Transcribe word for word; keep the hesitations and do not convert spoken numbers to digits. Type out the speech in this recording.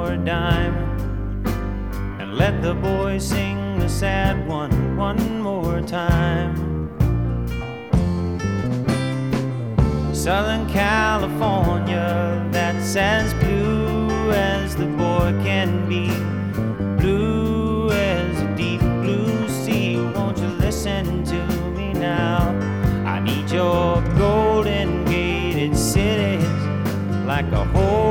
for a dime, and let the boys sing the sad one one more time. Southern California, that's as blue as the boy can be, blue as a deep blue sea. Won't you listen to me now? I need your golden gated cities like a whole